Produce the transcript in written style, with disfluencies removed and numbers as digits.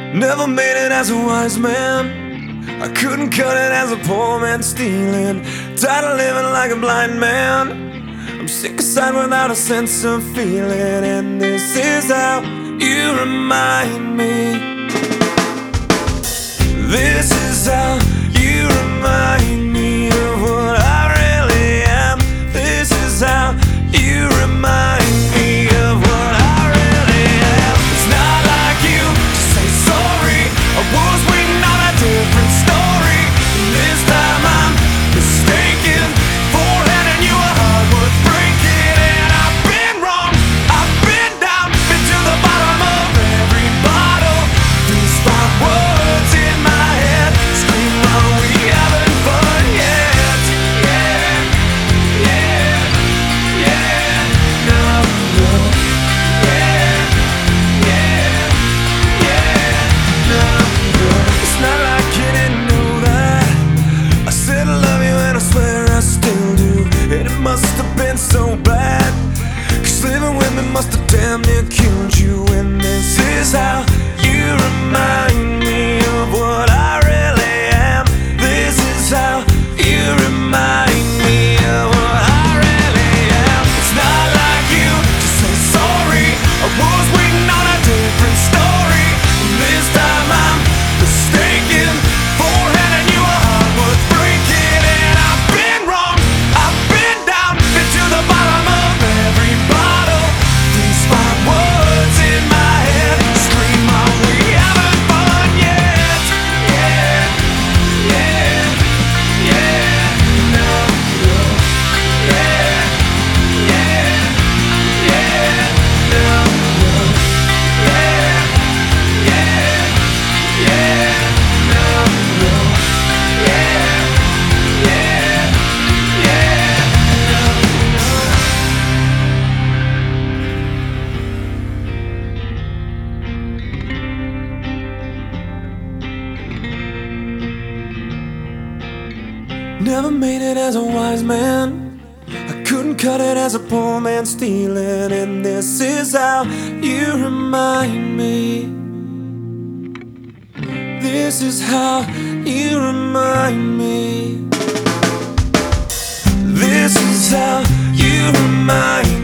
Never made it as a wise man. I couldn't cut it as a poor man stealing. Tired of living like a blind man. I'm sick aside without a sense of feeling. And this is how you remind me. This is how you remind me of what I really am. This is how you remind me of what I really am. It's not like you to say sorry. I was waiting on a different story. And this time I'm mistaken for handing you a heart worth breaking. And I've been wrong, I've been down, been to the bottom of every bottle. These five words in my head scream, are we having fun yet? Yeah, yeah, yeah, no, no. Yeah, yeah, yeah, no, no. It's not like you didn't know that I said I love you and I swear I still do. And it must have been so bad, 'cause living with me must have damn near killed you. And this is how you remind me of what I really am. This is how you remind me of what I really am. It's not like you to say sorry. I was waiting on a different story. And this time I'm mistaken for handing you a heart worth breaking. And I've been wrong, I've been down, been to the bottom of every bottle. These five words in my head scream, are we having fun yet? Yeah, yeah, yeah, no, no. Yeah, yeah, yeah, no, no. Yeah, yeah, yeah, no, no. Yeah, yeah, yeah, no, no. Never made it as a wise man. I couldn't cut it as a poor man stealing. And this is how you remind me. This is how you remind me. This is how you remind me.